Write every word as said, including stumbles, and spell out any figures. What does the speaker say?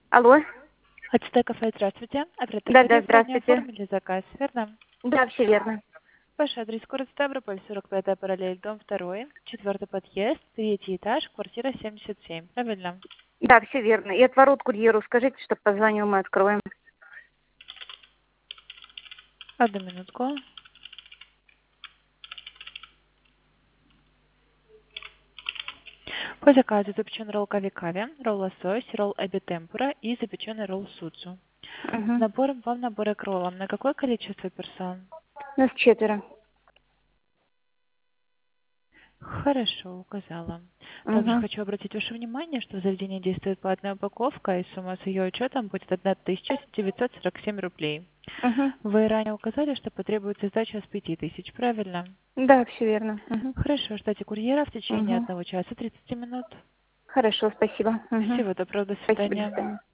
Алло. АЦТ кафе, здравствуйте. Да, да, Оператор сегодня здравствуйте. оформили заказ, верно? Да, все верно. Ваш адрес город Ставрополь, сорок пятая параллель, дом два, четвертый подъезд, третий этаж, квартира семьдесят семь, правильно? Да, все верно. И отворот курьеру скажите, чтобы позвонил, мы откроем. Одну минутку. По заказу запеченный ролл кави-кави, ролл лосось, ролл эби темпура и запеченный ролл судзу. Угу. Набор, вам наборы к роллам. На какое количество персон? Нас четверо. Хорошо, указала. Также Угу. хочу обратить ваше внимание, что в заведении действует платная упаковка, и сумма с ее учетом будет одна тысяча девятьсот сорок семь рублей. Угу. Вы ранее указали, что потребуется сдача с пяти тысяч, правильно? Да, все верно. Угу. Хорошо, ждите курьера в течение Угу. одного часа тридцати минут. Хорошо, спасибо. Угу. Всего доброго, до Спасибо, до свидания. свидания.